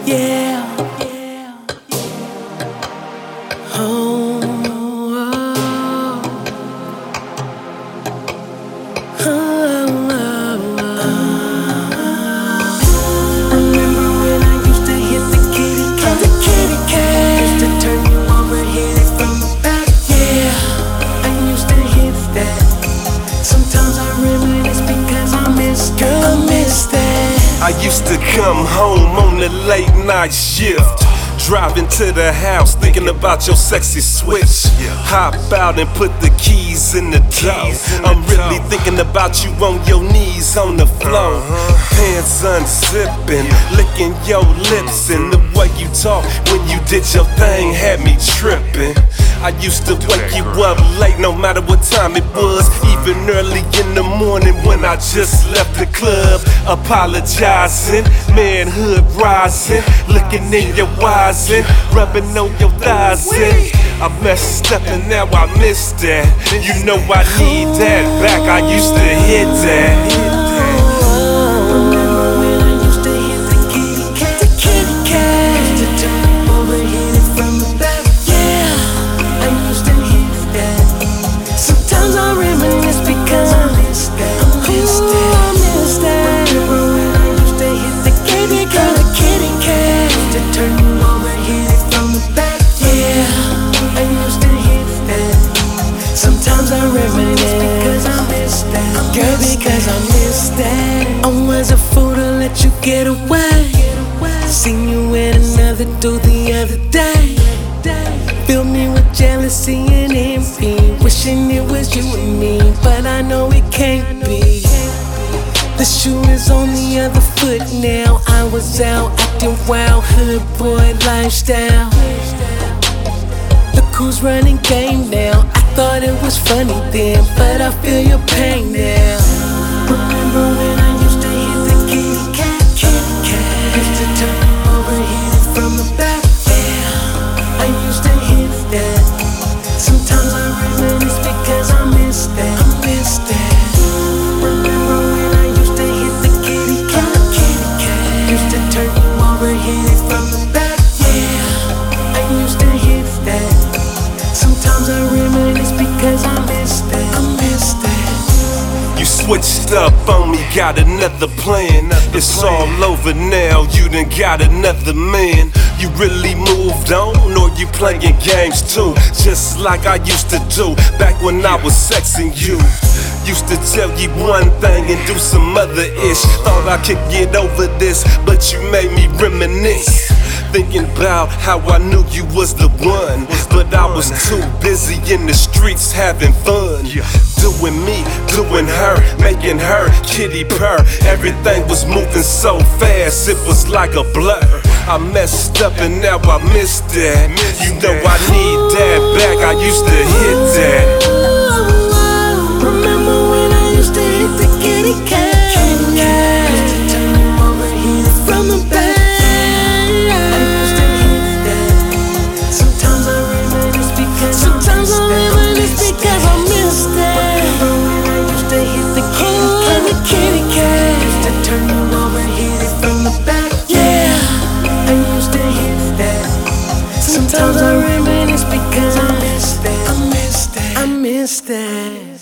Yeah. Oh, oh, oh, Remember when I used to hit the kitty cat? Used to turn you over, hit it from the back. Yeah, I used to hit that. Sometimes I reminisce because I miss that. I used to come home on the late night shift, driving to the house, thinking about your sexy switch. Hop out and put the keys in the door. I'm really thinking about you on your knees on the floor. Pants unzipping, licking your lips, and the way you talk when you did your thing had me tripping. I used to wake you up late, no matter what time it was, even early in the morning when I just left the club. Apologizing, manhood rising, looking in your eyes and rubbing on your thighs. And I messed up and now I miss that. You know I need that back. I used to hit that. Sometimes I reminisce because I miss that. Girl, because I miss that. I was a fool to let you get away. Seen you with another dude the other day. Filled me with jealousy and envy, wishing it was you and me, but I know it can't be. The shoe is on the other foot now. I was out acting wild, hood boy lifestyle. Look who's running game now. I thought it was funny then, but I feel your pain now. Remember when I used to hit the kitty cat? Used to turn you over, hit it from the back. Yeah, I used to hit that. Sometimes I reminisce because I miss that. Remember when I used to hit the kitty cat? Used to turn you over, hit it from the back. Yeah, I used to hit that. Sometimes I reminisce because I miss that. You switched up on me, got another plan. It's all over now, you done got another man. You really moved on, or you playing games too? Just like I used to do back when I was sexing you. Used to tell you one thing and do some other ish. Thought I could get over this, but you made me reminisce. Thinking about how I knew you was the one, but I was too busy in the streets having fun. Doing me, doing her, making her kitty purr. Everything was moving so fast, it was like a blur. I messed up and now I miss that. You know I need that back, I used to hit that. Remember when I used to hit the kitty cat? Turn you over, hit it from the back. Sometimes I reminisce because I miss that.